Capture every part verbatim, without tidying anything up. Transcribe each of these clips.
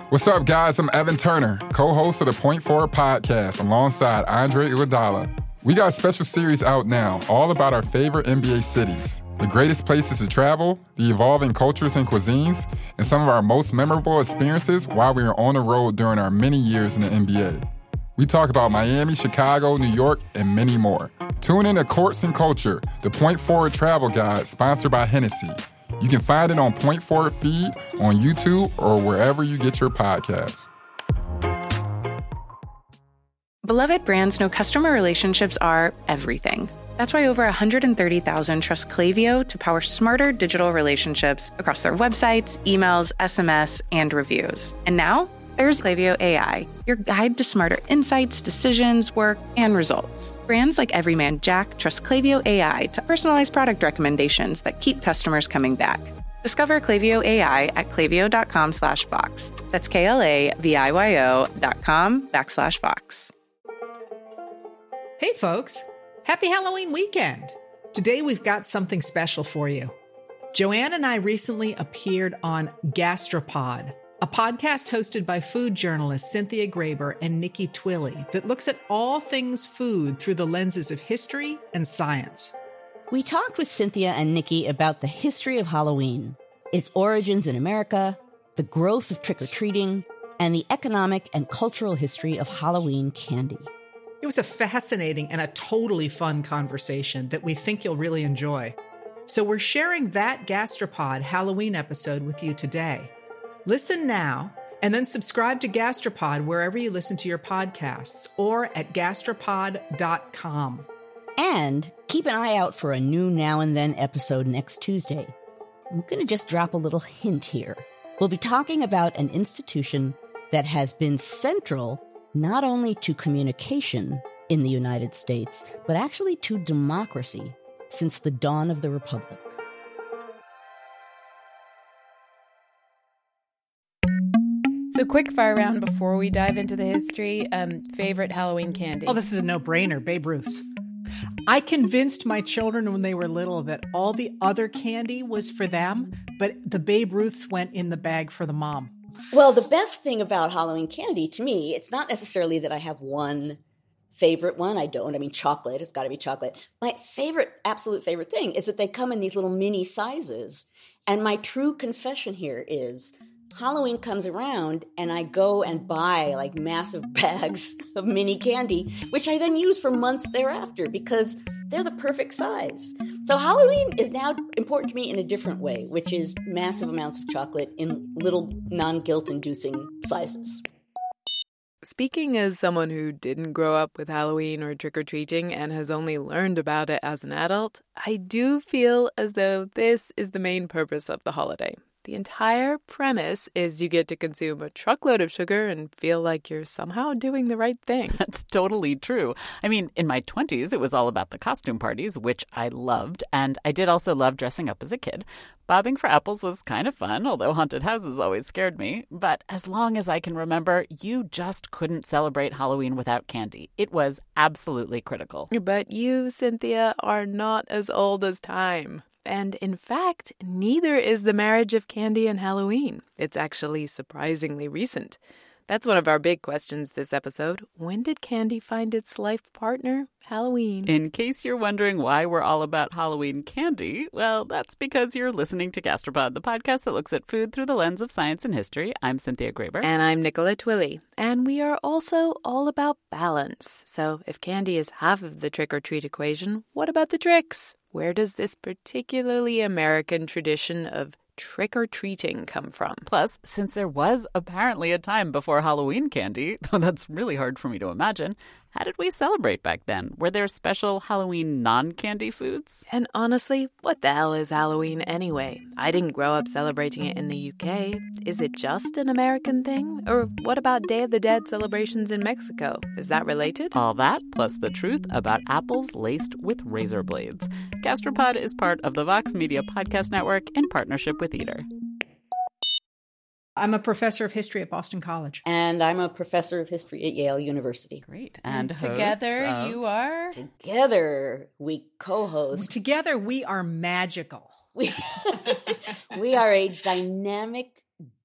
What's up, guys? I'm Evan Turner, co-host of the Point Forward podcast alongside Andre Iguodala. We got a special series out now, all about our favorite N B A cities, the greatest places to travel, the evolving cultures and cuisines, and some of our most memorable experiences while we were on the road during our many years in the N B A. We talk about Miami, Chicago, New York, and many more. Tune in to Courts and Culture, the Point Forward travel guide sponsored by Hennessy. You can find it on Point Forward feed, on YouTube, or wherever you get your podcasts. Beloved brands know customer relationships are everything. That's why over one hundred thirty thousand trust Klaviyo to power smarter digital relationships across their websites, emails, S M S, and reviews. And now, there's Klaviyo A I, your guide to smarter insights, decisions, work, and results. Brands like Everyman Jack trust Klaviyo A I to personalize product recommendations that keep customers coming back. Discover Klaviyo A I at klaviyo.com slash Vox. That's K-L-A-V-I-Y-O dot com backslash Vox. Hey, folks. Happy Halloween weekend. Today, we've got something special for you. Joanne and I recently appeared on Gastropod, a podcast hosted by food journalists Cynthia Graber and Nikki Twilley that looks at all things food through the lenses of history and science. We talked with Cynthia and Nikki about the history of Halloween, its origins in America, the growth of trick-or-treating, and the economic and cultural history of Halloween candy. It was a fascinating and a totally fun conversation that we think you'll really enjoy. So we're sharing that Gastropod Halloween episode with you today. Listen now, and then subscribe to Gastropod wherever you listen to your podcasts or at gastropod dot com. And keep an eye out for a new Now and Then episode next Tuesday. I'm going to just drop a little hint here. We'll be talking about an institution that has been central not only to communication in the United States, but actually to democracy since the dawn of the Republic. So quick fire round before we dive into the history. Um, favorite Halloween candy? Oh, this is a no-brainer, Babe Ruth's. I convinced my children when they were little that all the other candy was for them, but the Babe Ruth's went in the bag for the mom. Well, the best thing about Halloween candy, to me, it's not necessarily that I have one favorite one. I don't. I mean, chocolate, it's got to be chocolate. My favorite, absolute favorite thing is that they come in these little mini sizes. And my true confession here is Halloween comes around and I go and buy like massive bags of mini candy, which I then use for months thereafter because they're the perfect size. So Halloween is now important to me in a different way, which is massive amounts of chocolate in little non-guilt-inducing sizes. Speaking as someone who didn't grow up with Halloween or trick-or-treating and has only learned about it as an adult, I do feel as though this is the main purpose of the holiday. The entire premise is you get to consume a truckload of sugar and feel like you're somehow doing the right thing. That's totally true. I mean, in my twenties, it was all about the costume parties, which I loved. And I did also love dressing up as a kid. Bobbing for apples was kind of fun, although haunted houses always scared me. But as long as I can remember, you just couldn't celebrate Halloween without candy. It was absolutely critical. But you, Cynthia, are not as old as time. And in fact, neither is the marriage of candy and Halloween. It's actually surprisingly recent. That's one of our big questions this episode. When did candy find its life partner? Halloween. In case you're wondering why we're all about Halloween candy, well, that's because you're listening to Gastropod, the podcast that looks at food through the lens of science and history. I'm Cynthia Graber. And I'm Nicola Twilley. And we are also all about balance. So if candy is half of the trick-or-treat equation, what about the tricks? Where does this particularly American tradition of trick-or-treating come from? Plus, since there was apparently a time before Halloween candy, though that's really hard for me to imagine, how did we celebrate back then? Were there special Halloween non-candy foods? And honestly, what the hell is Halloween anyway? I didn't grow up celebrating it in the U K. Is it just an American thing? Or what about Day of the Dead celebrations in Mexico? Is that related? All that, plus the truth about apples laced with razor blades. Gastropod is part of the Vox Media Podcast Network in partnership with Eater. I'm a professor of history at Boston College. And I'm a professor of history at Yale University. Great. And, and together of... you are? Together we co-host. Together we are magical. We, we are a dynamic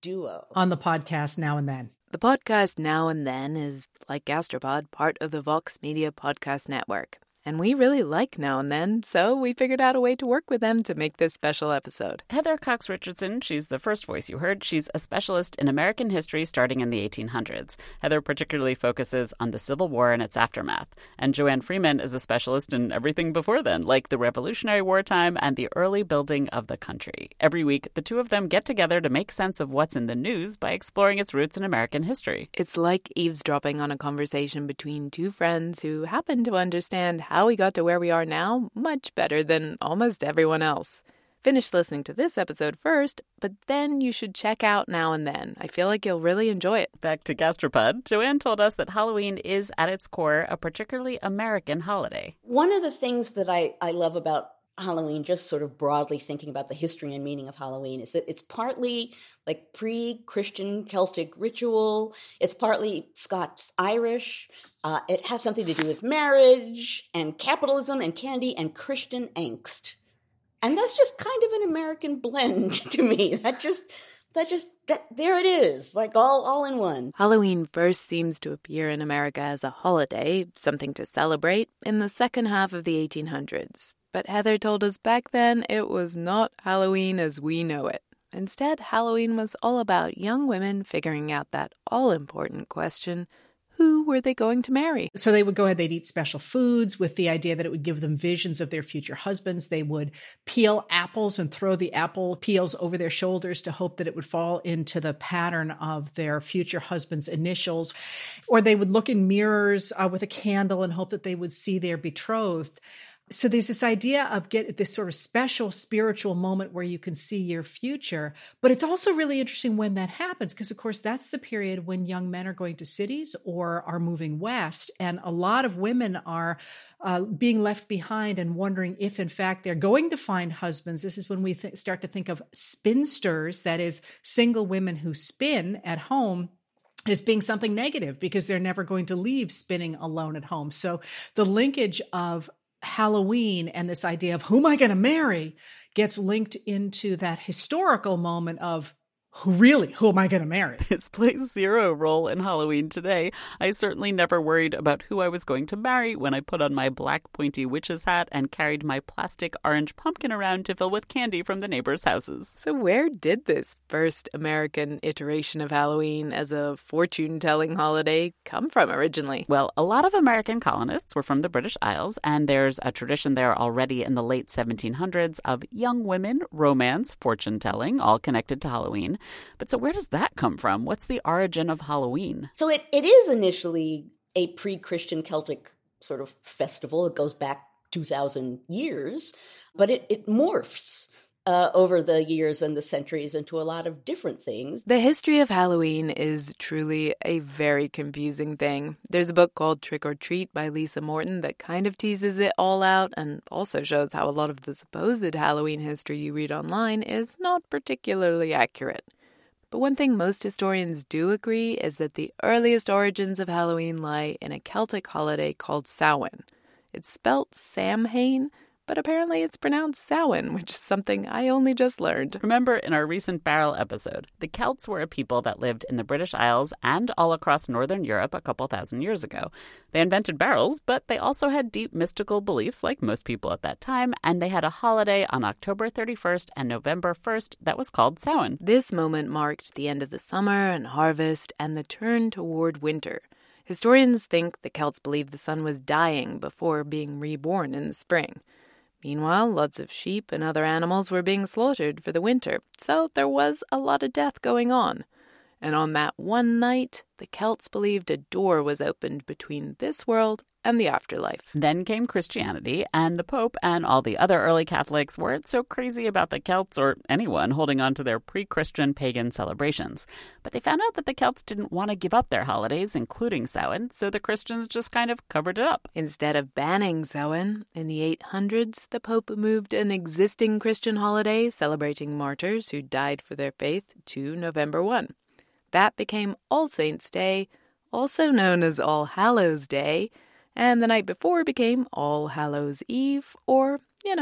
duo. On the podcast Now and Then. The podcast Now and Then is, like Gastropod, part of the Vox Media Podcast Network. And we really like Now and Then, so we figured out a way to work with them to make this special episode. Heather Cox Richardson, she's the first voice you heard. She's a specialist in American history starting in the eighteen hundreds. Heather particularly focuses on the Civil War and its aftermath. And Joanne Freeman is a specialist in everything before then, like the Revolutionary War time and the early building of the country. Every week, the two of them get together to make sense of what's in the news by exploring its roots in American history. It's like eavesdropping on a conversation between two friends who happen to understand how we got to where we are now much better than almost everyone else. Finish listening to this episode first, but then you should check out Now and Then. I feel like you'll really enjoy it. Back to Gastropod, Joanne told us that Halloween is, at its core, a particularly American holiday. One of the things that I, I love about Halloween, just sort of broadly thinking about the history and meaning of Halloween, is that it's partly like pre-Christian Celtic ritual. It's partly Scots-Irish. Uh, it has something to do with marriage and capitalism and candy and Christian angst. And that's just kind of an American blend to me. That just, that just, that, there it is, like all, all in one. Halloween first seems to appear in America as a holiday, something to celebrate, in the second half of the eighteen hundreds. But Heather told us back then it was not Halloween as we know it. Instead, Halloween was all about young women figuring out that all-important question, who were they going to marry? So they would go ahead, they'd eat special foods with the idea that it would give them visions of their future husbands. They would peel apples and throw the apple peels over their shoulders to hope that it would fall into the pattern of their future husband's initials. Or they would look in mirrors uh, with a candle and hope that they would see their betrothed. So there's this idea of get this sort of special spiritual moment where you can see your future. But it's also really interesting when that happens, because, of course, that's the period when young men are going to cities or are moving west. And a lot of women are uh, being left behind and wondering if, in fact, they're going to find husbands. This is when we th- start to think of spinsters, that is, single women who spin at home, as being something negative because they're never going to leave spinning alone at home. So the linkage of Halloween and this idea of who am I going to marry gets linked into that historical moment of who really, who am I going to marry? This plays zero role in Halloween today. I certainly never worried about who I was going to marry when I put on my black pointy witch's hat and carried my plastic orange pumpkin around to fill with candy from the neighbors' houses. So where did this first American iteration of Halloween as a fortune-telling holiday come from originally? Well, a lot of American colonists were from the British Isles, and there's a tradition there already in the late seventeen hundreds of young women, romance, fortune-telling, all connected to Halloween. But so where does that come from? What's the origin of Halloween? So it, it is initially a pre-Christian Celtic sort of festival. It goes back two thousand years, but it, it morphs uh, over the years and the centuries into a lot of different things. The history of Halloween is truly a very confusing thing. There's a book called Trick or Treat by Lisa Morton that kind of teases it all out and also shows how a lot of the supposed Halloween history you read online is not particularly accurate. But one thing most historians do agree is that the earliest origins of Halloween lie in a Celtic holiday called Samhain. It's spelt Samhain, but apparently it's pronounced Samhain, which is something I only just learned. Remember in our recent Barrel episode, the Celts were a people that lived in the British Isles and all across northern Europe a couple thousand years ago. They invented barrels, but they also had deep mystical beliefs like most people at that time, and they had a holiday on October thirty-first and November first that was called Samhain. This moment marked the end of the summer and harvest and the turn toward winter. Historians think the Celts believed the sun was dying before being reborn in the spring. Meanwhile, lots of sheep and other animals were being slaughtered for the winter, so there was a lot of death going on. And on that one night, the Celts believed a door was opened between this world and the afterlife. Then came Christianity, and the Pope and all the other early Catholics weren't so crazy about the Celts or anyone holding on to their pre-Christian pagan celebrations. But they found out that the Celts didn't want to give up their holidays, including Samhain, so the Christians just kind of covered it up. Instead of banning Samhain, in the eight hundreds, the Pope moved an existing Christian holiday celebrating martyrs who died for their faith to November first. That became All Saints' Day, also known as All Hallows' Day, and the night before became All Hallows' Eve, or, you know,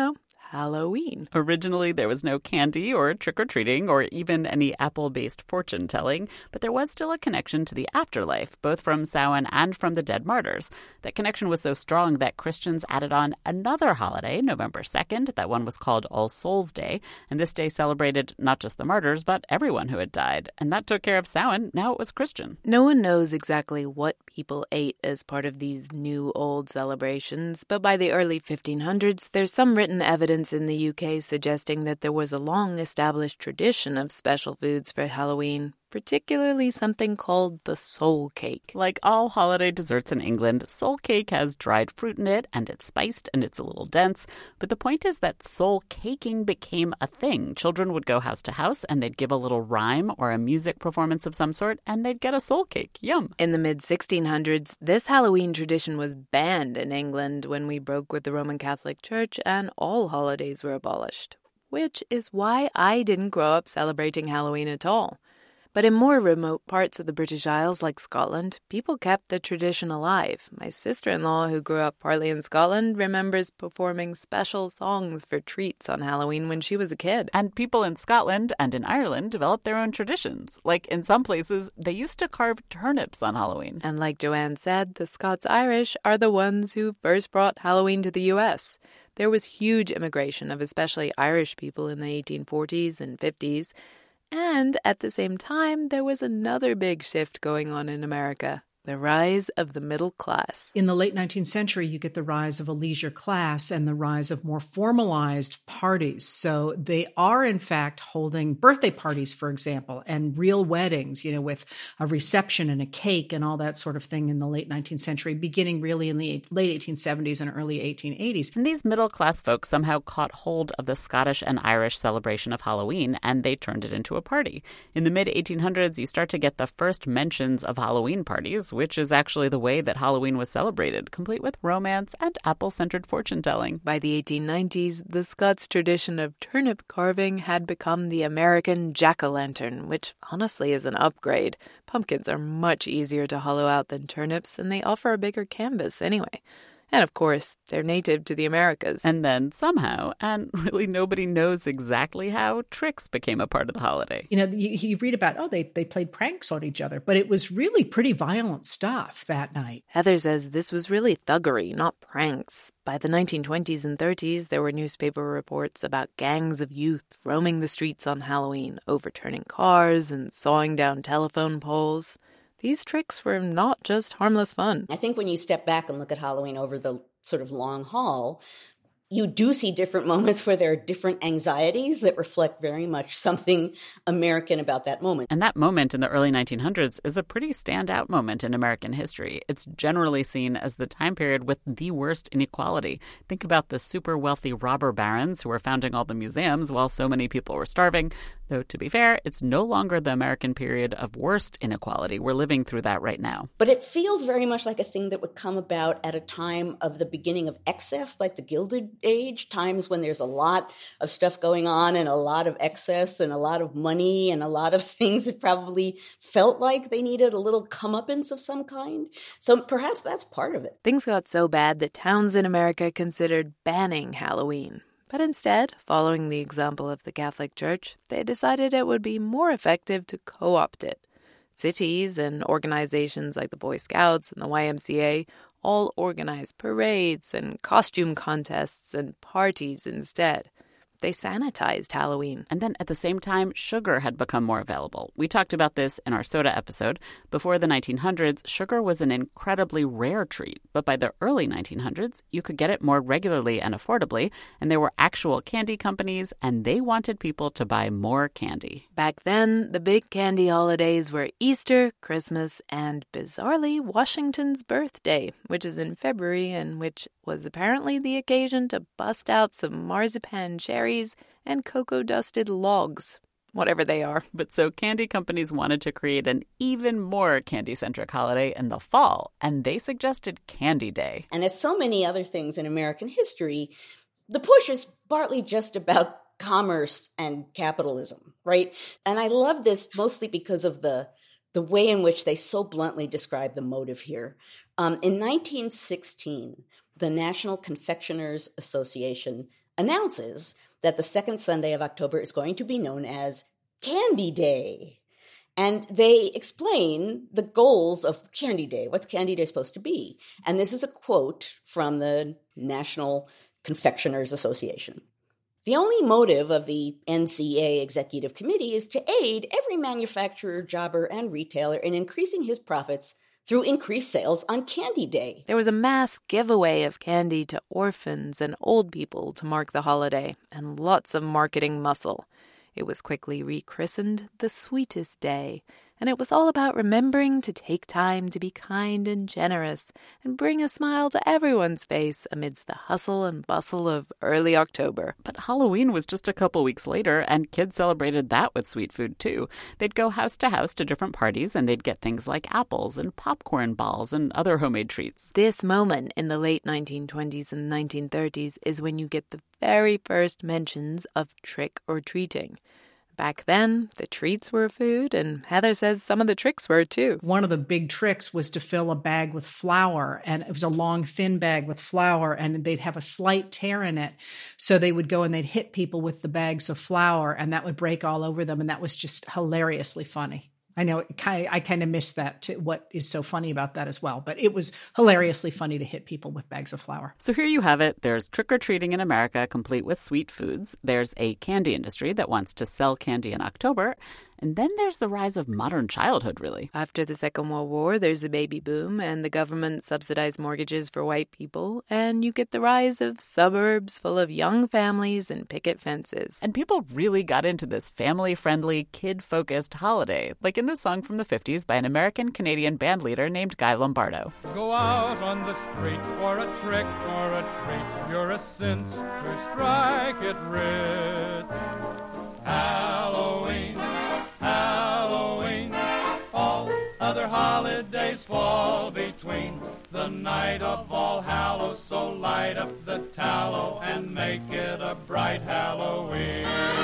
Halloween. Originally, there was no candy or trick-or-treating or even any apple-based fortune-telling, but there was still a connection to the afterlife, both from Samhain and from the dead martyrs. That connection was so strong that Christians added on another holiday, November second. That one was called All Souls Day, and this day celebrated not just the martyrs, but everyone who had died. And that took care of Samhain. Now it was Christian. No one knows exactly what people ate as part of these new old celebrations, but by the early fifteen hundreds, there's some written evidence in the U K suggesting that there was a long-established tradition of special foods for Halloween, particularly something called the soul cake. Like all holiday desserts in England, soul cake has dried fruit in it, and it's spiced, and it's a little dense. But the point is that soul caking became a thing. Children would go house to house, and they'd give a little rhyme or a music performance of some sort, and they'd get a soul cake. Yum. In the mid sixteen hundreds, this Halloween tradition was banned in England when we broke with the Roman Catholic Church and all holidays were abolished, which is why I didn't grow up celebrating Halloween at all. But in more remote parts of the British Isles, like Scotland, people kept the tradition alive. My sister-in-law, who grew up partly in Scotland, remembers performing special songs for treats on Halloween when she was a kid. And people in Scotland and in Ireland developed their own traditions. Like in some places, they used to carve turnips on Halloween. And like Joanne said, the Scots-Irish are the ones who first brought Halloween to the U S. There was huge immigration of especially Irish people in the eighteen forties and fifties. And at the same time, there was another big shift going on in America. The rise of the middle class. In the late nineteenth century, you get the rise of a leisure class and the rise of more formalized parties. So they are, in fact, holding birthday parties, for example, and real weddings, you know, with a reception and a cake and all that sort of thing in the late nineteenth century, beginning really in the late eighteen seventies and early eighteen eighties. And these middle-class folks somehow caught hold of the Scottish and Irish celebration of Halloween, and they turned it into a party. In the mid eighteen hundreds, you start to get the first mentions of Halloween parties, which is actually the way that Halloween was celebrated, complete with romance and apple-centered fortune-telling. By the eighteen nineties, the Scots tradition of turnip carving had become the American jack-o'-lantern, which honestly is an upgrade. Pumpkins are much easier to hollow out than turnips, and they offer a bigger canvas anyway. And of course, they're native to the Americas. And then somehow, and really nobody knows exactly how, tricks became a part of the holiday. You know, you, you read about, oh, they, they played pranks on each other, but it was really pretty violent stuff that night. Heather says this was really thuggery, not pranks. By the nineteen twenties and thirties, there were newspaper reports about gangs of youth roaming the streets on Halloween, overturning cars and sawing down telephone poles. These tricks were not just harmless fun. I think when you step back and look at Halloween over the sort of long haul, you do see different moments where there are different anxieties that reflect very much something American about that moment. And that moment in the early nineteen hundreds is a pretty standout moment in American history. It's generally seen as the time period with the worst inequality. Think about the super wealthy robber barons who were founding all the museums while so many people were starving. Though, to be fair, it's no longer the American period of worst inequality. We're living through that right now. But it feels very much like a thing that would come about at a time of the beginning of excess, like the Gilded Age, times when there's a lot of stuff going on and a lot of excess and a lot of money and a lot of things that probably felt like they needed a little comeuppance of some kind. So perhaps that's part of it. Things got so bad that towns in America considered banning Halloween. But instead, following the example of the Catholic Church, they decided it would be more effective to co-opt it. Cities and organizations like the Boy Scouts and the Y M C A all organized parades and costume contests and parties instead. They sanitized Halloween. And then at the same time, sugar had become more available. We talked about this in our soda episode. Before the nineteen hundreds, sugar was an incredibly rare treat. But by the early nineteen hundreds, you could get it more regularly and affordably. And there were actual candy companies, and they wanted people to buy more candy. Back then, the big candy holidays were Easter, Christmas, and bizarrely, Washington's birthday, which is in February and which was apparently the occasion to bust out some marzipan cherries and cocoa-dusted logs, whatever they are. But so candy companies wanted to create an even more candy-centric holiday in the fall, and they suggested Candy Day. And as so many other things in American history, the push is partly just about commerce and capitalism, right? And I love this mostly because of the the way in which they so bluntly describe the motive here. Um, in nineteen sixteen, the National Confectioners Association announces that the second Sunday of October is going to be known as Candy Day. And they explain the goals of Candy Day. What's Candy Day supposed to be? And this is a quote from the National Confectioners Association. The only motive of the N C A Executive Committee is to aid every manufacturer, jobber, and retailer in increasing his profits through increased sales on Candy Day. There was a mass giveaway of candy to orphans and old people to mark the holiday, and lots of marketing muscle. It was quickly rechristened the Sweetest Day, and it was all about remembering to take time to be kind and generous and bring a smile to everyone's face amidst the hustle and bustle of early October. But Halloween was just a couple weeks later, and kids celebrated that with sweet food, too. They'd go house to house to different parties, and they'd get things like apples and popcorn balls and other homemade treats. This moment in the late nineteen twenties and nineteen thirties is when you get the very first mentions of trick-or-treating. Back then, the treats were food, and Heather says some of the tricks were, too. One of the big tricks was to fill a bag with flour, and it was a long, thin bag with flour, and they'd have a slight tear in it. So they would go and they'd hit people with the bags of flour, and that would break all over them, and that was just hilariously funny. I know it kind of, I kind of missed that, too, what is so funny about that as well. But it was hilariously funny to hit people with bags of flour. So here you have it. There's trick-or-treating in America, complete with sweet foods. There's a candy industry that wants to sell candy in October. And then there's the rise of modern childhood, really. After the Second World War, there's a baby boom, and the government subsidized mortgages for white people, and you get the rise of suburbs full of young families and picket fences. And people really got into this family-friendly, kid-focused holiday, like in this song from the fifties by an American-Canadian band leader named Guy Lombardo. Go out on the street for a trick or a treat. You're a cinch to strike it rich. Halloween, Halloween, all other holidays fall between. The night of All Hallows, so light up the tallow and make it a bright Halloween.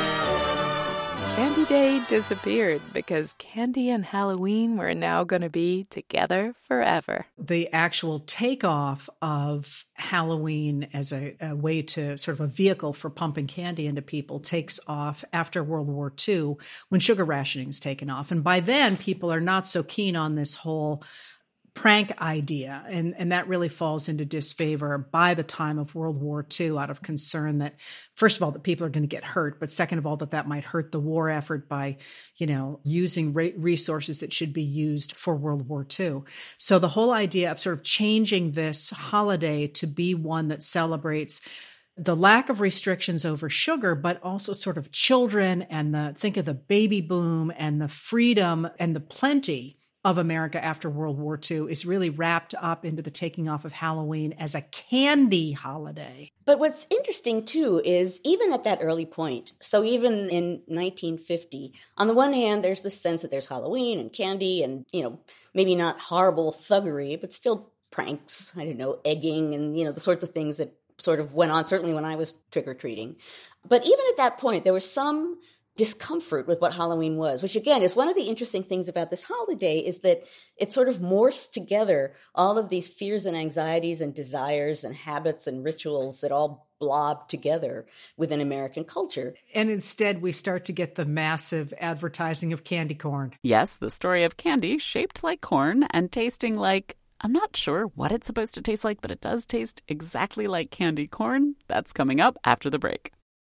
Candy Day disappeared because candy and Halloween were now going to be together forever. The actual takeoff of Halloween as a, a way to sort of a vehicle for pumping candy into people takes off after World War Two when sugar rationing is taken off. And by then, people are not so keen on this whole prank idea. And, and that really falls into disfavor by the time of World War Two out of concern that, first of all, that people are going to get hurt, but second of all, that that might hurt the war effort by, you know, using re- resources that should be used for World War Two. So the whole idea of sort of changing this holiday to be one that celebrates the lack of restrictions over sugar, but also sort of children and the, think of the baby boom and the freedom and the plenty of America after World War Two is really wrapped up into the taking off of Halloween as a candy holiday. But what's interesting, too, is even at that early point, so even in nineteen fifty, on the one hand, there's this sense that there's Halloween and candy and, you know, maybe not horrible thuggery, but still pranks, I don't know, egging and, you know, the sorts of things that sort of went on, certainly when I was trick-or-treating. But even at that point, there was some discomfort with what Halloween was, which again is one of the interesting things about this holiday is that it sort of morphs together all of these fears and anxieties and desires and habits and rituals that all blob together within American culture. And instead we start to get the massive advertising of candy corn. Yes, the story of candy shaped like corn and tasting like, I'm not sure what it's supposed to taste like, but it does taste exactly like candy corn. That's coming up after the break.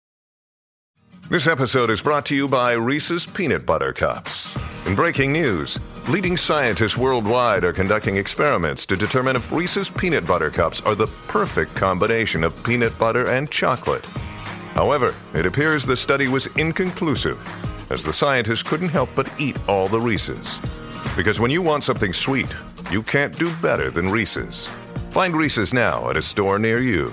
This episode is brought to you by Reese's Peanut Butter Cups. In breaking news, leading scientists worldwide are conducting experiments to determine if Reese's Peanut Butter Cups are the perfect combination of peanut butter and chocolate. However, it appears the study was inconclusive, as the scientists couldn't help but eat all the Reese's. Because when you want something sweet, you can't do better than Reese's. Find Reese's now at a store near you.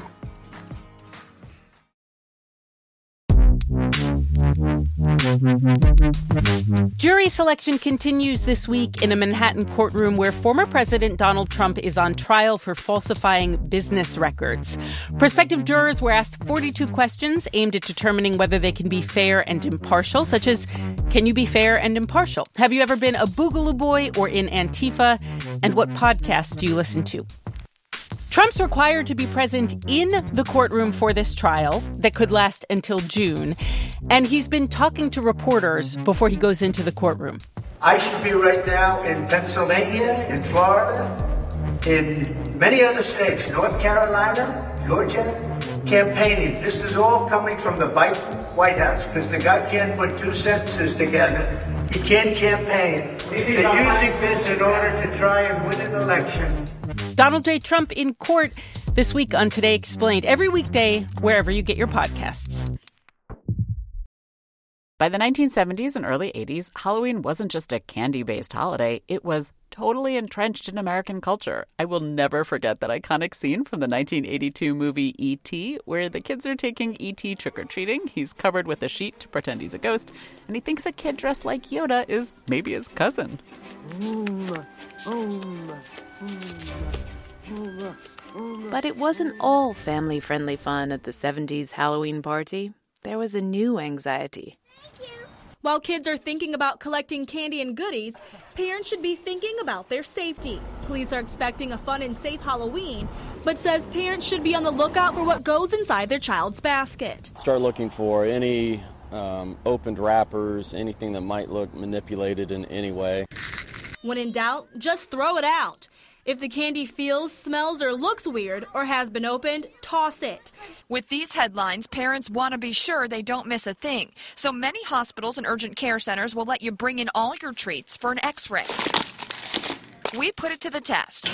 Jury selection continues this week in a Manhattan courtroom where former President Donald Trump is on trial for falsifying business records. Prospective jurors were asked forty-two questions aimed at determining whether they can be fair and impartial, such as, can you be fair and impartial? Have you ever been a Boogaloo Boy or in Antifa? And what podcasts do you listen to? Trump's required to be present in the courtroom for this trial that could last until June, and he's been talking to reporters before he goes into the courtroom. I should be right now in Pennsylvania, in Florida, in many other states, North Carolina, Georgia, campaigning. This is all coming from the White House because the guy can't put two sentences together. He can't campaign. They're using this in order to try and win an election. Donald J. Trump in court this week on Today Explained, every weekday wherever you get your podcasts. By the nineteen seventies and early eighties, Halloween wasn't just a candy-based holiday. It was totally entrenched in American culture. I will never forget that iconic scene from the nineteen eighty-two movie E T, where the kids are taking E T trick-or-treating. He's covered with a sheet to pretend he's a ghost, and he thinks a kid dressed like Yoda is maybe his cousin. But it wasn't all family-friendly fun at the seventies Halloween party. There was a new anxiety. While kids are thinking about collecting candy and goodies, parents should be thinking about their safety. Police are expecting a fun and safe Halloween, but says parents should be on the lookout for what goes inside their child's basket. Start looking for any um, opened wrappers, anything that might look manipulated in any way. When in doubt, just throw it out. If the candy feels, smells, or looks weird or has been opened, toss it. With these headlines, parents want to be sure they don't miss a thing. So many hospitals and urgent care centers will let you bring in all your treats for an x-ray. We put it to the test.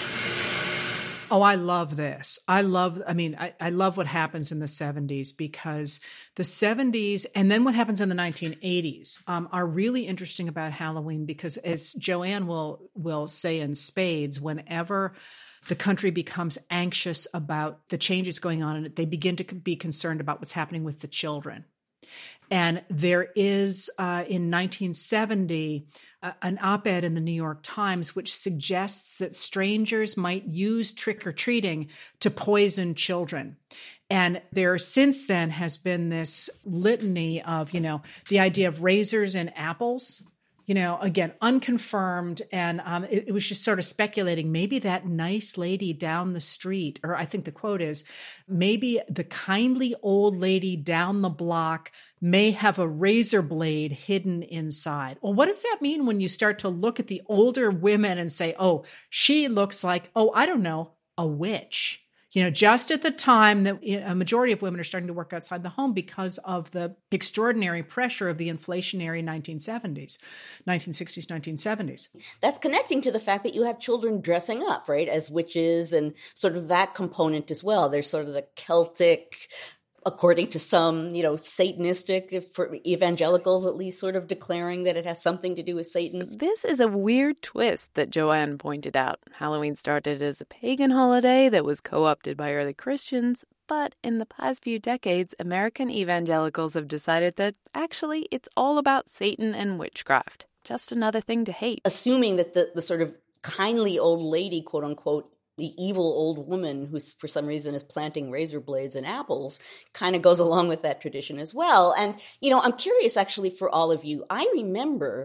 Oh, I love this. I love, I mean, I, I love what happens in the seventies because the seventies and then what happens in the nineteen eighties um, are really interesting about Halloween because as Joanne will, will say in spades, whenever the country becomes anxious about the changes going on in it, they begin to be concerned about what's happening with the children. And there is, uh, in nineteen seventy, uh, an op-ed in the New York Times which suggests that strangers might use trick-or-treating to poison children. And there since then has been this litany of, you know, the idea of razors and apples. You know, again, unconfirmed. And um, it, it was just sort of speculating, maybe that nice lady down the street, or I think the quote is, maybe the kindly old lady down the block may have a razor blade hidden inside. Well, what does that mean when you start to look at the older women and say, oh, she looks like, oh, I don't know, a witch? You know, just at the time that a majority of women are starting to work outside the home because of the extraordinary pressure of the inflationary nineteen seventies, nineteen sixties, nineteen seventies. That's connecting to the fact that you have children dressing up, right, as witches and sort of that component as well. There's sort of the Celtic, according to some, you know, Satanistic, for evangelicals at least, sort of declaring that it has something to do with Satan. This is a weird twist that Joanne pointed out. Halloween started as a pagan holiday that was co-opted by early Christians, but in the past few decades, American evangelicals have decided that actually it's all about Satan and witchcraft. Just another thing to hate. Assuming that the, the sort of kindly old lady, quote unquote, the evil old woman who for some reason is planting razor blades and apples kind of goes along with that tradition as well. And, you know, I'm curious actually for all of you. I remember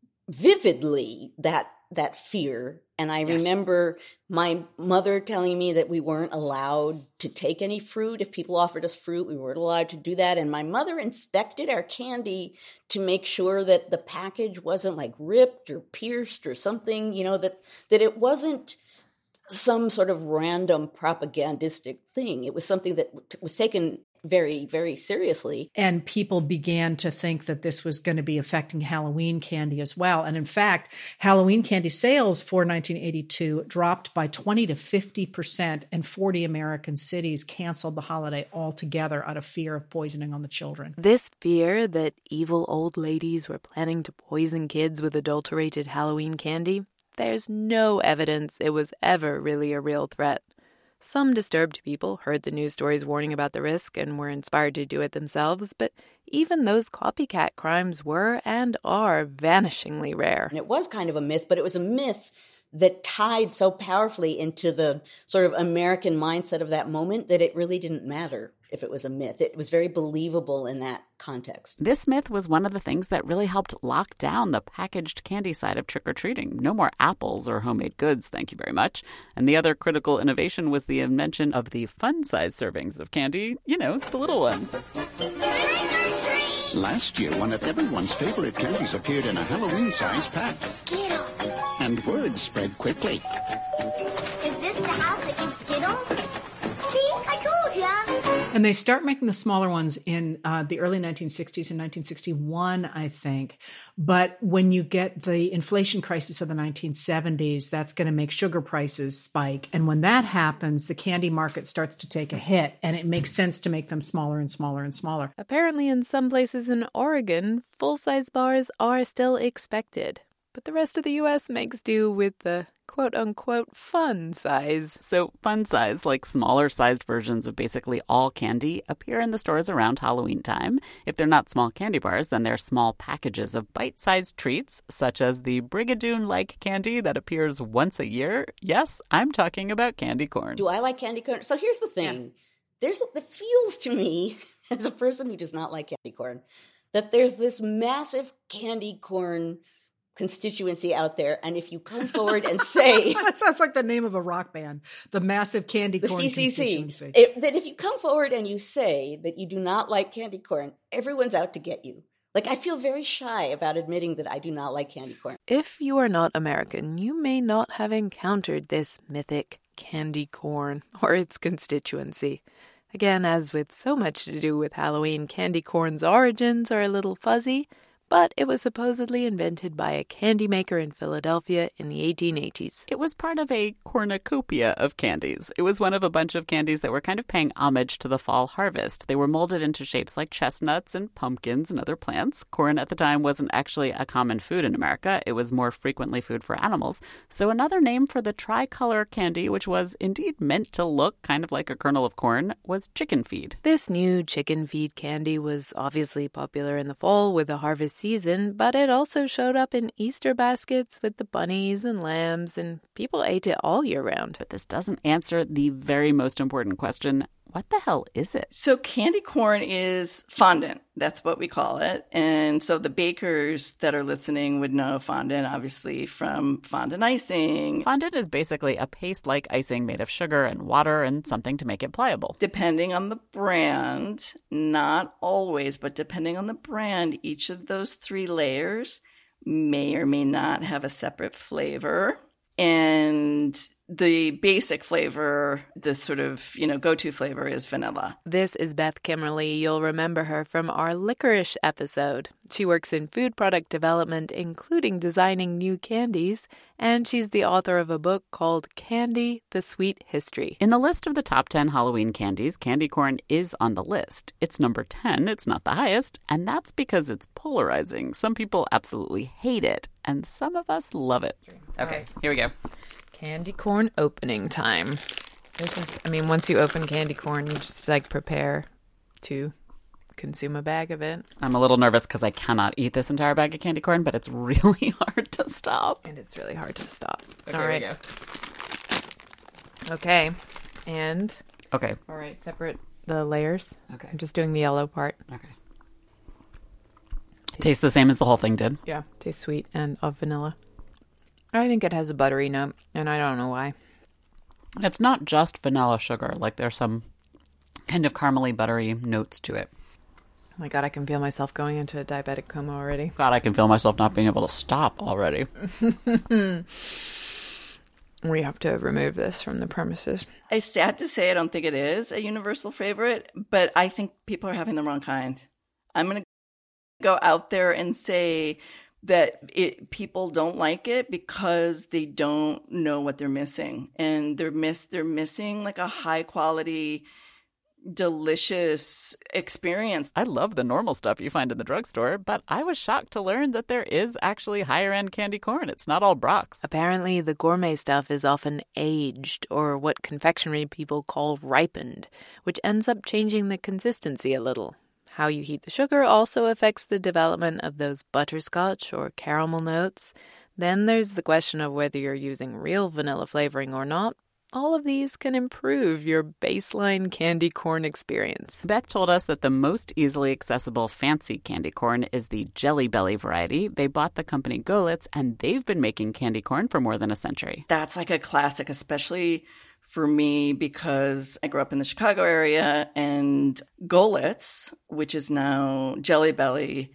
vividly that that fear. And I yes. remember my mother telling me that we weren't allowed to take any fruit. If people offered us fruit, we weren't allowed to do that. And my mother inspected our candy to make sure that the package wasn't like ripped or pierced or something, you know, that that it wasn't some sort of random propagandistic thing. It was something that was taken very, very seriously. And people began to think that this was going to be affecting Halloween candy as well. And in fact, Halloween candy sales for nineteen eighty-two dropped by twenty to fifty percent, and forty American cities canceled the holiday altogether out of fear of poisoning on the children. This fear that evil old ladies were planning to poison kids with adulterated Halloween candy, there's no evidence it was ever really a real threat. Some disturbed people heard the news stories warning about the risk and were inspired to do it themselves, but even those copycat crimes were and are vanishingly rare. And it was kind of a myth, but it was a myth that tied so powerfully into the sort of American mindset of that moment that it really didn't matter. if it was a myth. It was very believable in that context. This myth was one of the things that really helped lock down the packaged candy side of trick-or-treating. No more apples or homemade goods, thank you very much. And the other critical innovation was the invention of the fun-size servings of candy, you know, the little ones. Last year, one of everyone's favorite candies appeared in a Halloween-sized pack. Skittles. And word spread quickly. Is this the house that gives Skittles? See, I told ya. And they start making the smaller ones in uh, the early nineteen sixties and nineteen sixty-one, I think. But when you get the inflation crisis of the nineteen seventies, that's going to make sugar prices spike. And when that happens, the candy market starts to take a hit, and it makes sense to make them smaller and smaller and smaller. Apparently, in some places in Oregon, full-size bars are still expected. But the rest of the U S makes do with the quote-unquote fun size. So fun size, like smaller-sized versions of basically all candy, appear in the stores around Halloween time. If they're not small candy bars, then they're small packages of bite-sized treats, such as the Brigadoon-like candy that appears once a year. Yes, I'm talking about candy corn. Do I like candy corn? So here's the thing. Yeah. There's it feels to me, as a person who does not like candy corn, that there's this massive candy corn constituency out there, and if you come forward and say that sounds like the name of a rock band, the massive candy corn the C C C, constituency. It, that if you come forward and you say that you do not like candy corn, everyone's out to get you. Like, I feel very shy about admitting that I do not like candy corn. If you are not American, you may not have encountered this mythic candy corn or its constituency. Again, as with so much to do with Halloween, candy corn's origins are a little fuzzy, but it was supposedly invented by a candy maker in Philadelphia in the eighteen eighties. It was part of a cornucopia of candies. It was one of a bunch of candies that were kind of paying homage to the fall harvest. They were molded into shapes like chestnuts and pumpkins and other plants. Corn at the time wasn't actually a common food in America. It was more frequently food for animals. So another name for the tricolor candy, which was indeed meant to look kind of like a kernel of corn, was chicken feed. This new chicken feed candy was obviously popular in the fall with the harvest season, but it also showed up in Easter baskets with the bunnies and lambs, and people ate it all year round. But this doesn't answer the very most important question. What the hell is it? So candy corn is fondant. That's what we call it. And so the bakers that are listening would know fondant, obviously, from fondant icing. Fondant is basically a paste-like icing made of sugar and water and something to make it pliable. Depending on the brand, not always, but depending on the brand, each of those three layers may or may not have a separate flavor. And the basic flavor, the sort of, you know, go-to flavor is vanilla. This is Beth Kimmerly. You'll remember her from our licorice episode. She works in food product development, including designing new candies, and she's the author of a book called Candy, The Sweet History. In the list of the top ten Halloween candies, candy corn is on the list. It's number ten, it's not the highest, and that's because it's polarizing. Some people absolutely hate it, and some of us love it. Okay, here we go. Candy corn opening time. This is, I mean, once you open candy corn, you just like prepare to consume a bag of it. I'm a little nervous because I cannot eat this entire bag of candy corn, but it's really hard to stop. And it's really hard to stop. Okay, all right. Here we go. Okay. And. Okay. All right. Separate the layers. Okay. I'm just doing the yellow part. Okay. Tastes the same as the whole thing did. Yeah. Tastes sweet and of vanilla. I think it has a buttery note, and I don't know why. It's not just vanilla sugar. Like, there's some kind of caramely, buttery notes to it. Oh my God, I can feel myself going into a diabetic coma already. God, I can feel myself not being able to stop already. We have to remove this from the premises. It's sad to say I don't think it is a universal favorite, but I think people are having the wrong kind. I'm going to go out there and say that it, people don't like it because they don't know what they're missing. And they're miss they're missing like a high quality, delicious experience. I love the normal stuff you find in the drugstore, but I was shocked to learn that there is actually higher end candy corn. It's not all Brock's. Apparently, the gourmet stuff is often aged, or what confectionery people call ripened, which ends up changing the consistency a little. How you heat the sugar also affects the development of those butterscotch or caramel notes. Then there's the question of whether you're using real vanilla flavoring or not. all of these can improve your baseline candy corn experience. Beth told us that the most easily accessible fancy candy corn is the Jelly Belly variety. They bought the company Golitz, and they've been making candy corn for more than a century. That's like a classic, especially for me because I grew up in the Chicago area, and Golitz, which is now Jelly Belly,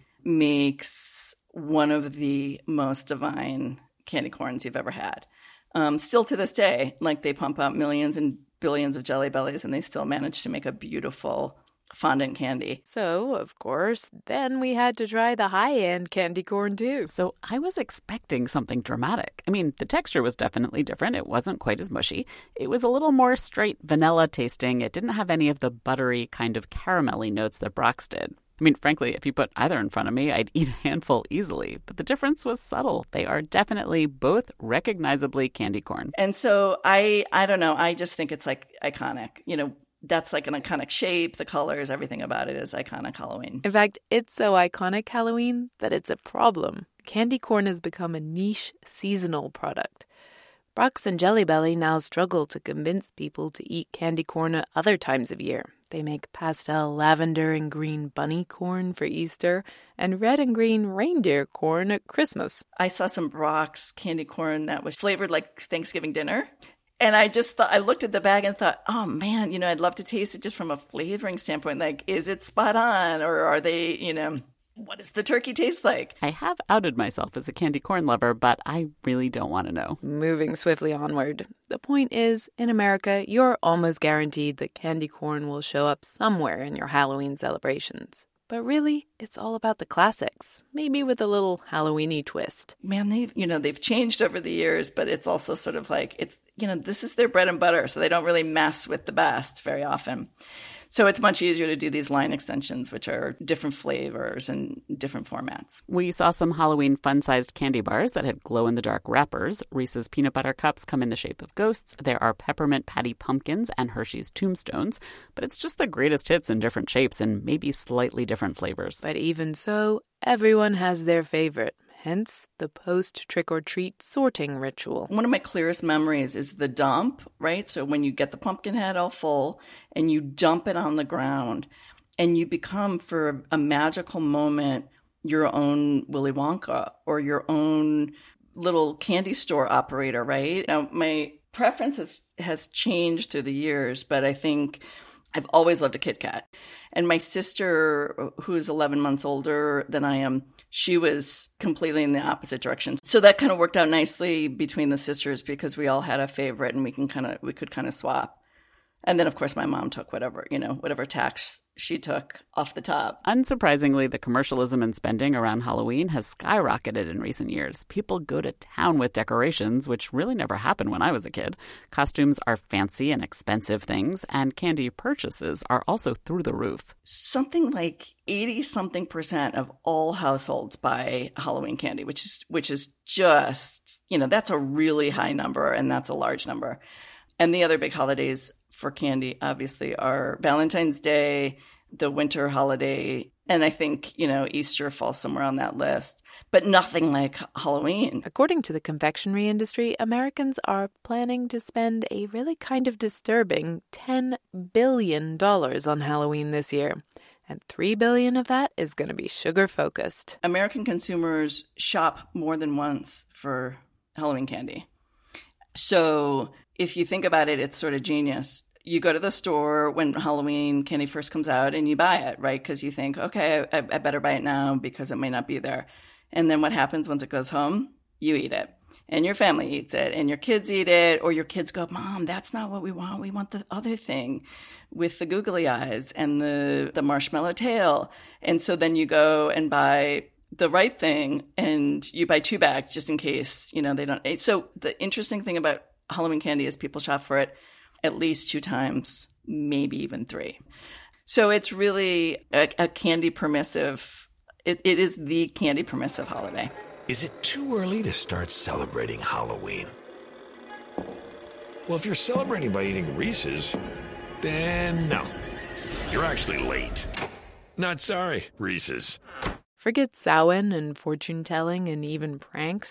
makes one of the most divine candy corns you've ever had. Um, still to this day, like they pump out millions and billions of Jelly Bellies, and they still manage to make a beautiful fondant candy. So, of course, then we had to try the high-end candy corn too. So I was expecting something dramatic. I mean, the texture was definitely different. It wasn't quite as mushy. It was a little more straight vanilla tasting. It didn't have any of the buttery kind of caramelly notes that Brock's did. I mean, frankly, if you put either in front of me, I'd eat a handful easily. But the difference was subtle. They are definitely both recognizably candy corn. And so I, I don't know. I just think it's like iconic. You know, that's like an iconic shape. The colors, everything about it is iconic Halloween. In fact, it's so iconic Halloween that it's a problem. Candy corn has become a niche seasonal product. Brock's and Jelly Belly now struggle to convince people to eat candy corn at other times of year. They make pastel lavender and green bunny corn for Easter and red and green reindeer corn at Christmas. I saw some Brock's candy corn that was flavored like Thanksgiving dinner. And I just thought, I looked at the bag and thought, oh man, you know, I'd love to taste it just from a flavoring standpoint. Like, is it spot on, or are they, you know, what does the turkey taste like? I have outed myself as a candy corn lover, but I really don't want to know. Moving swiftly onward. The point is, in America, you're almost guaranteed that candy corn will show up somewhere in your Halloween celebrations. But really, it's all about the classics, maybe with a little Halloween-y twist. Man, they've, you know, they've changed over the years, but it's also sort of like, it's, you know, this is their bread and butter, so they don't really mess with the best very often. So it's much easier to do these line extensions, which are different flavors and different formats. We saw some Halloween fun-sized candy bars that had glow-in-the-dark wrappers. Reese's Peanut Butter Cups come in the shape of ghosts. There are Peppermint Patty Pumpkins and Hershey's Tombstones. But it's just the greatest hits in different shapes and maybe slightly different flavors. But even so, everyone has their favorite. Hence, the post-trick-or-treat sorting ritual. One of my clearest memories is the dump, right? So when you get the pumpkin head all full and you dump it on the ground and you become, for a magical moment, your own Willy Wonka or your own little candy store operator, right? Now, my preference has, has changed through the years, but I think I've always loved a Kit Kat. And my sister, who's eleven months older than I am, she was completely in the opposite direction. So that kind of worked out nicely between the sisters because we all had a favorite and we can kind of we could kind of swap. And then, of course, my mom took whatever, you know, whatever tax she took off the top. Unsurprisingly, the commercialism and spending around Halloween has skyrocketed in recent years. People go to town with decorations, which really never happened when I was a kid. Costumes are fancy and expensive things, and candy purchases are also through the roof. Something like eighty-something percent of all households buy Halloween candy, which is which is just, you know, that's a really high number, and that's a large number. And the other big holidays for candy, obviously, are Valentine's Day, the winter holiday, and I think, you know, Easter falls somewhere on that list, but nothing like Halloween. According to the confectionery industry, Americans are planning to spend a really kind of disturbing ten billion dollars on Halloween this year. And three billion dollars of that is going to be sugar-focused. American consumers shop more than once for Halloween candy. So if you think about it, it's sort of genius. You go to the store when Halloween candy first comes out and you buy it, right? Because you think, okay, I, I better buy it now because it may not be there. And then what happens once it goes home? You eat it. And your family eats it. And your kids eat it. Or your kids go, Mom, that's not what we want. We want the other thing with the googly eyes and the, the marshmallow tail. And so then you go and buy the right thing and you buy two bags just in case, you know, they don't. So the interesting thing about Halloween candy is people shop for it at least two times, maybe even three. So it's really a, a candy permissive, it, it is the candy permissive holiday. Is it too early to start celebrating Halloween? Well, if you're celebrating by eating Reese's, then no. You're actually late. Not sorry, Reese's. Forget Samhain and fortune-telling and even pranks.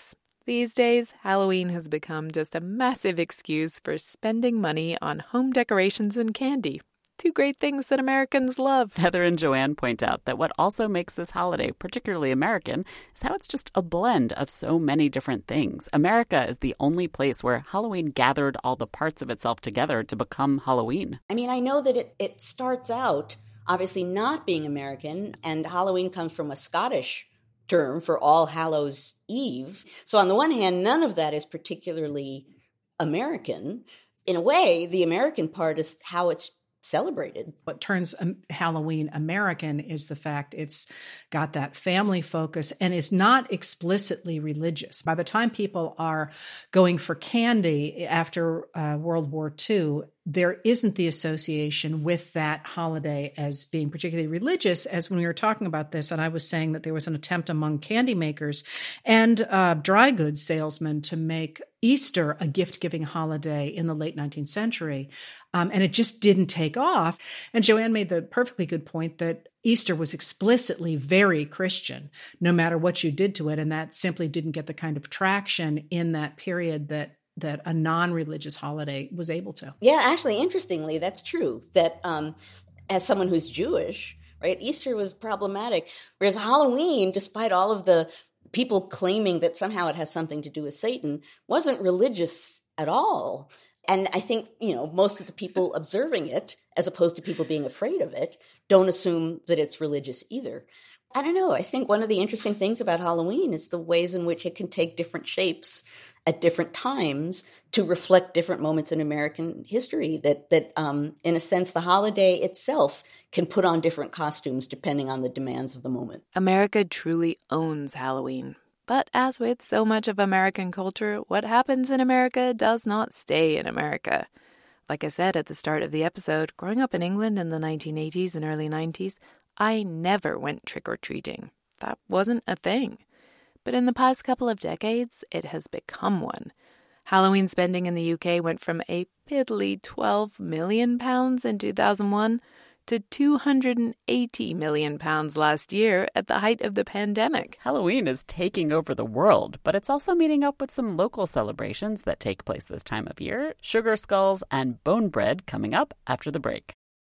These days, Halloween has become just a massive excuse for spending money on home decorations and candy. Two great things that Americans love. Heather and Joanne point out that what also makes this holiday particularly American is how it's just a blend of so many different things. America is the only place where Halloween gathered all the parts of itself together to become Halloween. I mean, I know that it, it starts out obviously not being American, and Halloween comes from a Scottish term for All Hallows Eve. So on the one hand, none of that is particularly American. In a way, the American part is how it's celebrated. What turns um, Halloween American is the fact it's got that family focus and is not explicitly religious. By the time people are going for candy after uh, World War Two, there isn't the association with that holiday as being particularly religious, as when we were talking about this, and I was saying that there was an attempt among candy makers and uh, dry goods salesmen to make Easter a gift-giving holiday in the late nineteenth century, um, and it just didn't take off. And Joanne made the perfectly good point that Easter was explicitly very Christian, no matter what you did to it, and that simply didn't get the kind of traction in that period that that a non-religious holiday was able to. Yeah, actually, interestingly, that's true. That um, as someone who's Jewish, right, Easter was problematic, whereas Halloween, despite all of the people claiming that somehow it has something to do with Satan, wasn't religious at all. And I think, you know, most of the people observing it, as opposed to people being afraid of it, don't assume that it's religious either. I don't know. I think one of the interesting things about Halloween is the ways in which it can take different shapes at different times to reflect different moments in American history, that, that um, in a sense, the holiday itself can put on different costumes depending on the demands of the moment. America truly owns Halloween. But as with so much of American culture, what happens in America does not stay in America. Like I said at the start of the episode, growing up in England in the nineteen eighties and early nineties, I never went trick-or-treating. That wasn't a thing. But in the past couple of decades, it has become one. Halloween spending in the U K went from a piddly twelve million pounds in two thousand one to two hundred eighty million pounds last year at the height of the pandemic. Halloween is taking over the world, but it's also meeting up with some local celebrations that take place this time of year. Sugar skulls and bone bread coming up after the break.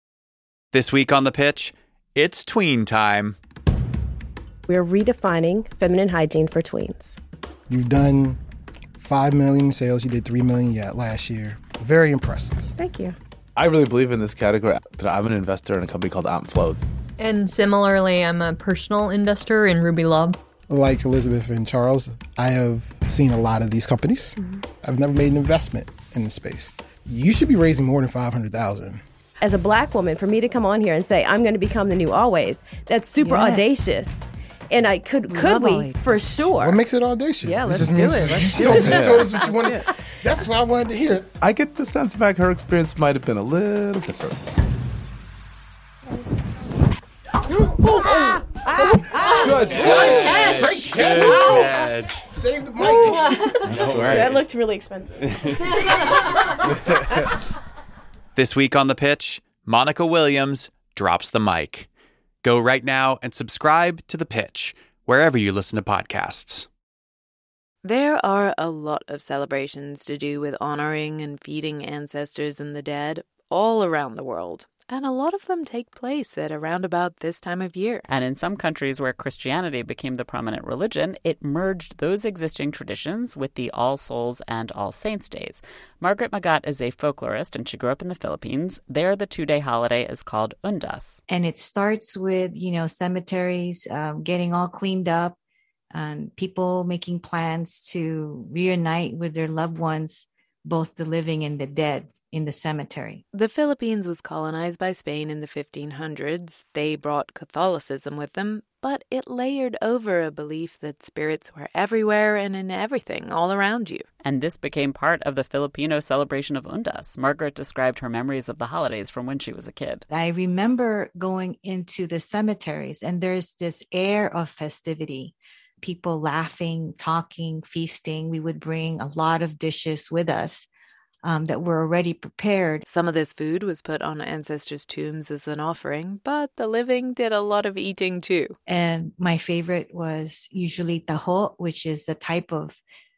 This week on The Pitch, it's tween time. We're redefining feminine hygiene for tweens. You've done five million sales. You did three million yet last year. Very impressive. Thank you. I really believe in this category. I'm an investor in a company called OmFloat. And similarly, I'm a personal investor in Ruby Love. Like Elizabeth and Charles, I have seen a lot of these companies. Mm-hmm. I've never made an investment in the space. You should be raising more than five hundred thousand dollars. As a black woman, for me to come on here and say, I'm going to become the new Always, that's super yes. audacious. And I could, could we, for sure. What makes it audacious? Yeah, it let's do it. Let's do it. Yeah. Told us what you wanted. That's what I wanted to hear. I get the sense back her experience might have been a little different. Judge, Judge, Judge. Save the mic. No that looked really expensive. This week on The Pitch, Monica Williams drops the mic. Go right now and subscribe to The Pitch, wherever you listen to podcasts. There are a lot of celebrations to do with honoring and feeding ancestors and the dead all around the world. And a lot of them take place at around about this time of year. And in some countries where Christianity became the prominent religion, it merged those existing traditions with the All Souls and All Saints Days. Margaret Magat is a folklorist, and she grew up in the Philippines. There, the two-day holiday is called Undas. And it starts with, you know, cemeteries um, getting all cleaned up, and people making plans to reunite with their loved ones, both the living and the dead, in the cemetery. The Philippines was colonized by Spain in the fifteen hundreds. They brought Catholicism with them, but it layered over a belief that spirits were everywhere and in everything all around you. And this became part of the Filipino celebration of Undas. Margaret described her memories of the holidays from when she was a kid. I remember going into the cemeteries, and there's this air of festivity. People laughing, talking, feasting. We would bring a lot of dishes with us. Um, that were already prepared. Some of this food was put on ancestors' tombs as an offering, but the living did a lot of eating too. And my favorite was usually taho, which is a type of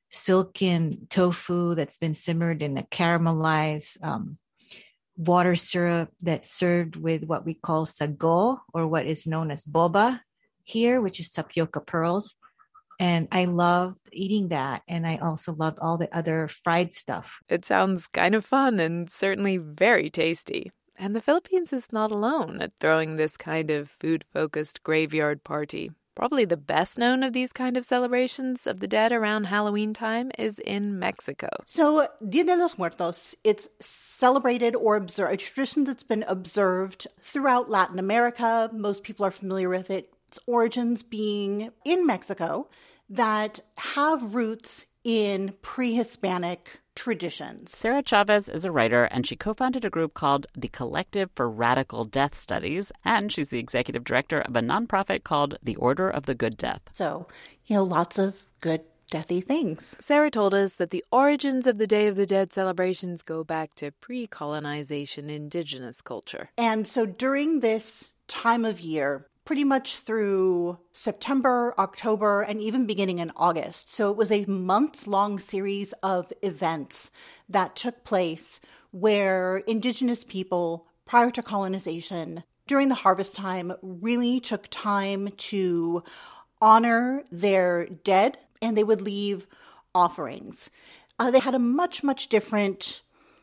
silken tofu that's been simmered in a caramelized um, water syrup that's served with what we call sago, or what is known as boba here, which is tapioca pearls. And I loved eating that. And I also loved all the other fried stuff. It sounds kind of fun and certainly very tasty. And the Philippines is not alone at throwing this kind of food-focused graveyard party. Probably the best known of these kind of celebrations of the dead around Halloween time is in Mexico. So, Dia de los Muertos, it's celebrated or observed, a tradition that's been observed throughout Latin America. Most people are familiar with it. Its origins being in Mexico that have roots in pre-Hispanic traditions. Sarah Chavez is a writer, and she co-founded a group called the Collective for Radical Death Studies, and she's the executive director of a nonprofit called the Order of the Good Death. So, you know, lots of good deathy things. Sarah told us that the origins of the Day of the Dead celebrations go back to pre-colonization indigenous culture. And so during this time of year, pretty much through September, October, and even beginning in August. So it was a months-long series of events that took place where indigenous people, prior to colonization, during the harvest time, really took time to honor their dead, and they would leave offerings. Uh, they had a much, much different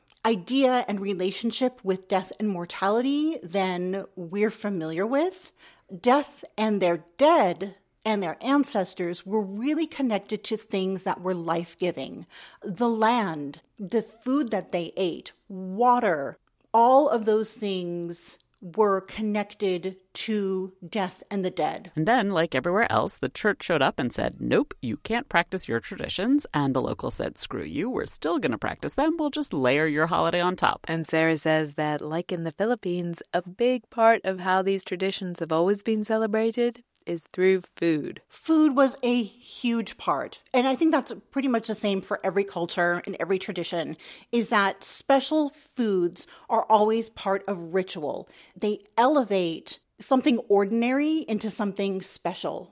idea and relationship with death and mortality than we're familiar with. Death and their dead and their ancestors were really connected to things that were life-giving. The land, the food that they ate, water, all of those things were connected to death and the dead. And then, like everywhere else, the church showed up and said, nope, you can't practice your traditions. And the locals said, screw you, we're still going to practice them. We'll just layer your holiday on top. And Sarah says that, like in the Philippines, a big part of how these traditions have always been celebrated is through food. Food was a huge part. And I think that's pretty much the same for every culture and every tradition, is that special foods are always part of ritual. They elevate something ordinary into something special.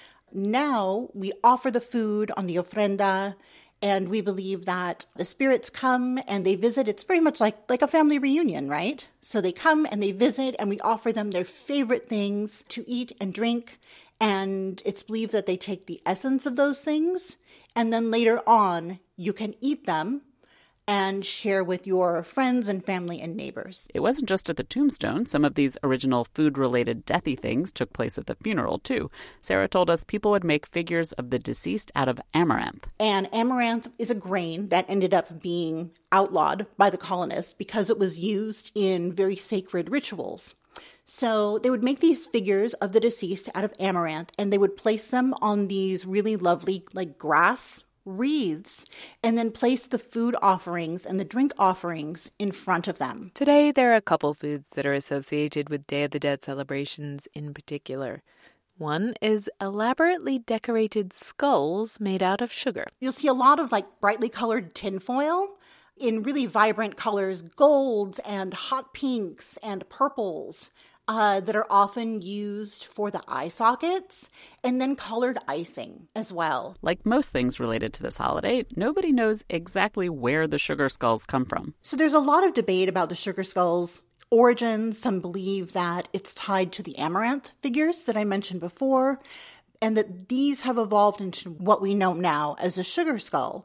Now we offer the food on the ofrenda, and we believe that the spirits come and they visit. It's very much like, like a family reunion, right? So they come and they visit, and we offer them their favorite things to eat and drink. And it's believed that they take the essence of those things, and then later on, you can eat them and share with your friends and family and neighbors. It wasn't just at the tombstone. Some of these original food-related deathy things took place at the funeral, too. Sarah told us people would make figures of the deceased out of amaranth. And amaranth is a grain that ended up being outlawed by the colonists because it was used in very sacred rituals. So they would make these figures of the deceased out of amaranth, and they would place them on these really lovely, like, grass wreaths, and then place the food offerings and the drink offerings in front of them. Today, there are a couple foods that are associated with Day of the Dead celebrations in particular. One is elaborately decorated skulls made out of sugar. You'll see a lot of like brightly colored tinfoil in really vibrant colors, golds and hot pinks and purples. Uh, that are often used for the eye sockets, and then colored icing as well. Like most things related to this holiday, nobody knows exactly where the sugar skulls come from. So there's a lot of debate about the sugar skulls' origins. Some believe that it's tied to the amaranth figures that I mentioned before, and that these have evolved into what we know now as a sugar skull.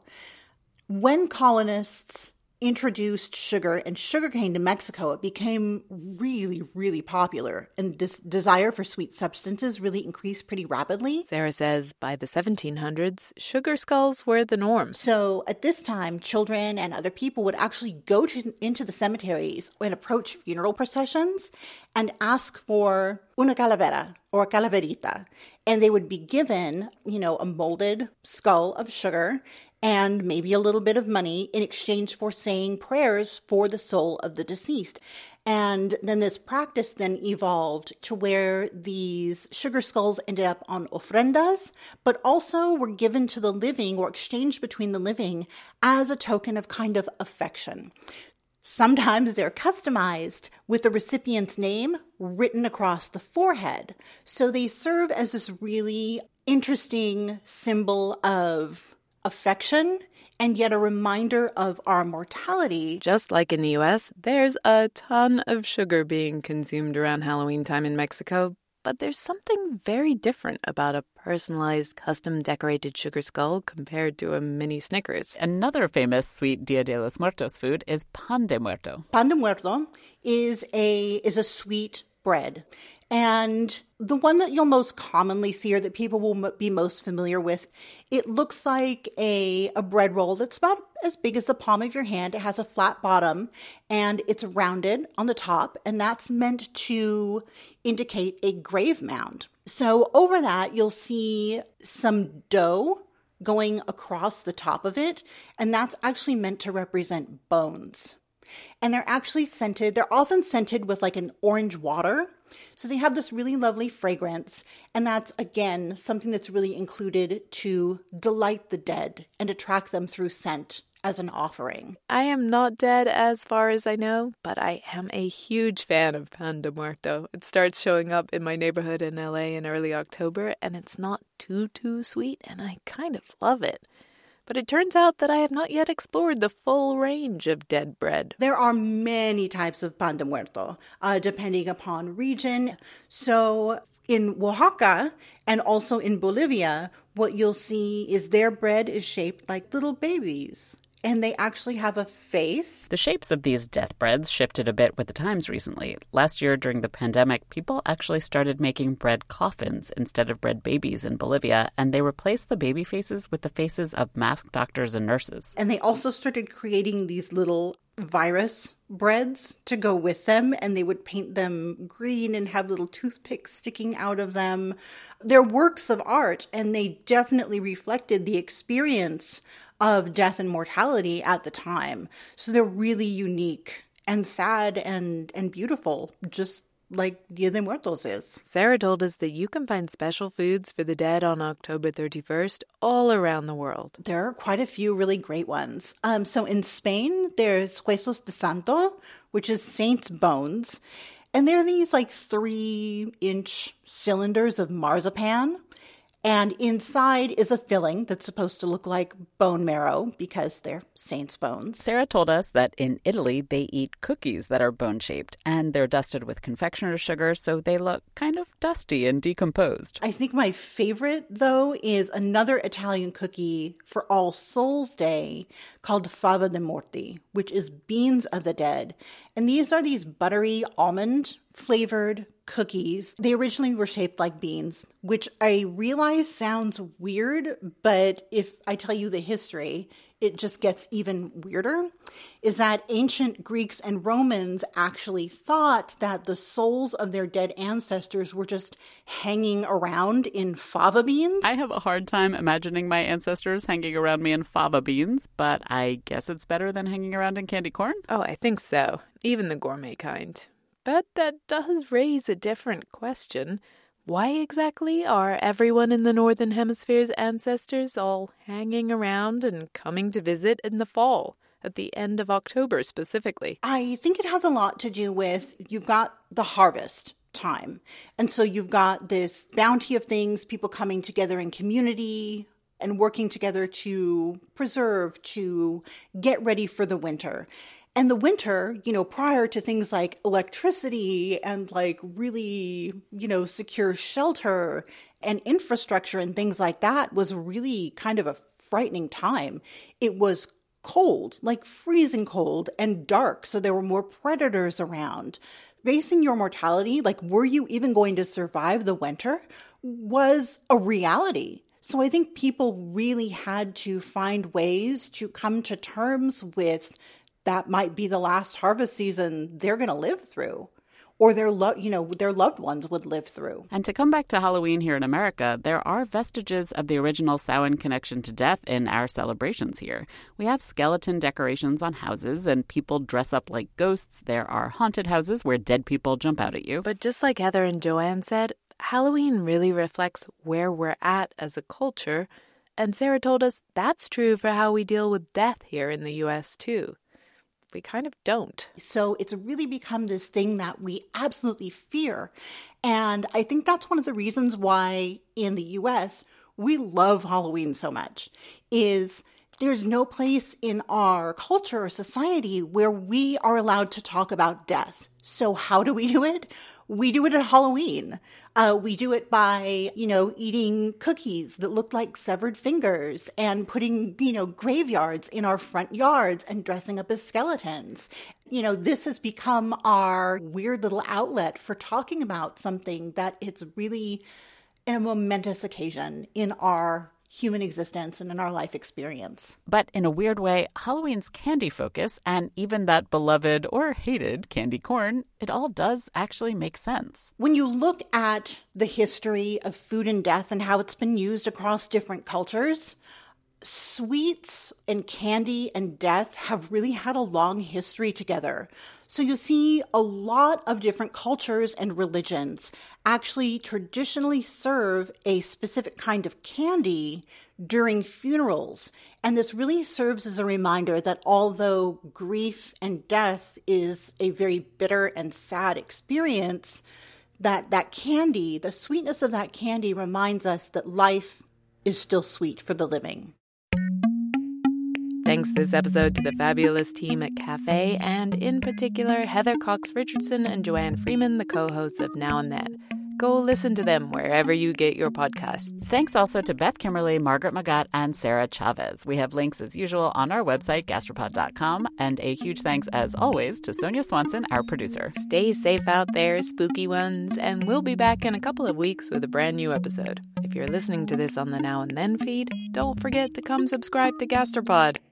When colonists introduced sugar and sugarcane to Mexico, it became really, really popular. And this desire for sweet substances really increased pretty rapidly. Sarah says by the seventeen hundreds, sugar skulls were the norm. So at this time, children and other people would actually go to, into the cemeteries and approach funeral processions and ask for una calavera or a calaverita. And they would be given, you know, a molded skull of sugar and maybe a little bit of money in exchange for saying prayers for the soul of the deceased. And then this practice then evolved to where these sugar skulls ended up on ofrendas, but also were given to the living or exchanged between the living as a token of kind of affection. Sometimes they're customized with the recipient's name written across the forehead. So they serve as this really interesting symbol of affection and yet a reminder of our mortality. Just like in the U S, there's a ton of sugar being consumed around Halloween time in Mexico, but there's something very different about a personalized, custom-decorated sugar skull compared to a mini Snickers. Another famous sweet Dia de los Muertos food is pan de muerto. Pan de muerto is a is a sweet bread. And the one that you'll most commonly see or that people will be most familiar with, it looks like a, a bread roll that's about as big as the palm of your hand. It has a flat bottom and it's rounded on the top, and that's meant to indicate a grave mound. So over that, you'll see some dough going across the top of it, and that's actually meant to represent bones. And they're actually scented, they're often scented with like an orange water. So they have this really lovely fragrance. And that's, again, something that's really included to delight the dead and attract them through scent as an offering. I am not dead as far as I know, but I am a huge fan of Pan de Muerto. It starts showing up in my neighborhood in L A in early October, and it's not too, too sweet, and I kind of love it. But it turns out that I have not yet explored the full range of dead bread. There are many types of pan de muerto, uh, depending upon region. So in Oaxaca and also in Bolivia, what you'll see is their bread is shaped like little babies. And they actually have a face. The shapes of these death breads shifted a bit with the times recently. Last year, during the pandemic, people actually started making bread coffins instead of bread babies in Bolivia, and they replaced the baby faces with the faces of masked doctors and nurses. And they also started creating these little virus breads to go with them, and they would paint them green and have little toothpicks sticking out of them. They're works of art, and they definitely reflected the experience of death and mortality at the time. So they're really unique and sad and, and beautiful, just like Dia de Muertos is. Sarah told us that you can find special foods for the dead on October thirty-first all around the world. There are quite a few really great ones. Um, so in Spain, there's Huesos de Santo, which is saint's bones. And they're these like three-inch cylinders of marzipan. And inside is a filling that's supposed to look like bone marrow because they're saints' bones. Sarah told us that in Italy, they eat cookies that are bone-shaped, and they're dusted with confectioner's sugar, so they look kind of dusty and decomposed. I think my favorite, though, is another Italian cookie for All Souls Day called fava de morti, which is beans of the dead. And these are these buttery almond flavored cookies. They originally were shaped like beans, which I realize sounds weird, but if I tell you the history, it just gets even weirder, is that ancient Greeks and Romans actually thought that the souls of their dead ancestors were just hanging around in fava beans. I have a hard time imagining my ancestors hanging around me in fava beans, but I guess it's better than hanging around in candy corn. Oh, I think so. Even the gourmet kind. But that does raise a different question. Why exactly are everyone in the Northern Hemisphere's ancestors all hanging around and coming to visit in the fall, at the end of October specifically? I think it has a lot to do with you've got the harvest time. And so you've got this bounty of things, people coming together in community and working together to preserve, to get ready for the winter. And the winter, you know, prior to things like electricity and like really, you know, secure shelter and infrastructure and things like that was really kind of a frightening time. It was cold, like freezing cold and dark. So there were more predators around. Facing your mortality, like were you even going to survive the winter, was a reality. So I think people really had to find ways to come to terms with that might be the last harvest season they're going to live through, or their lo- you know, their loved ones would live through. And to come back to Halloween here in America, there are vestiges of the original Samhain connection to death in our celebrations here. We have skeleton decorations on houses, and people dress up like ghosts. There are haunted houses where dead people jump out at you. But just like Heather and Joanne said, Halloween really reflects where we're at as a culture. And Sarah told us that's true for how we deal with death here in the U S too. We kind of don't. So it's really become this thing that we absolutely fear. And I think that's one of the reasons why in the U S we love Halloween so much is there's no place in our culture or society where we are allowed to talk about death. So how do we do it? We do it at Halloween. Uh, we do it by, you know, eating cookies that look like severed fingers and putting, you know, graveyards in our front yards and dressing up as skeletons. You know, this has become our weird little outlet for talking about something that it's really a momentous occasion in our human existence and in our life experience. But in a weird way, Halloween's candy focus and even that beloved or hated candy corn, it all does actually make sense. When you look at the history of food and death and how it's been used across different cultures, sweets and candy and death have really had a long history together. So you see a lot of different cultures and religions actually traditionally serve a specific kind of candy during funerals. And this really serves as a reminder that although grief and death is a very bitter and sad experience, that that candy, the sweetness of that candy reminds us that life is still sweet for the living. Thanks this episode to the fabulous team at Cafe, and in particular, Heather Cox Richardson and Joanne Freeman, the co-hosts of Now and Then. Go listen to them wherever you get your podcasts. Thanks also to Beth Kimmerly, Margaret Magat, and Sarah Chavez. We have links, as usual, on our website, gastropod dot com. And a huge thanks, as always, to Sonia Swanson, our producer. Stay safe out there, spooky ones, and we'll be back in a couple of weeks with a brand new episode. If you're listening to this on the Now and Then feed, don't forget to come subscribe to Gastropod.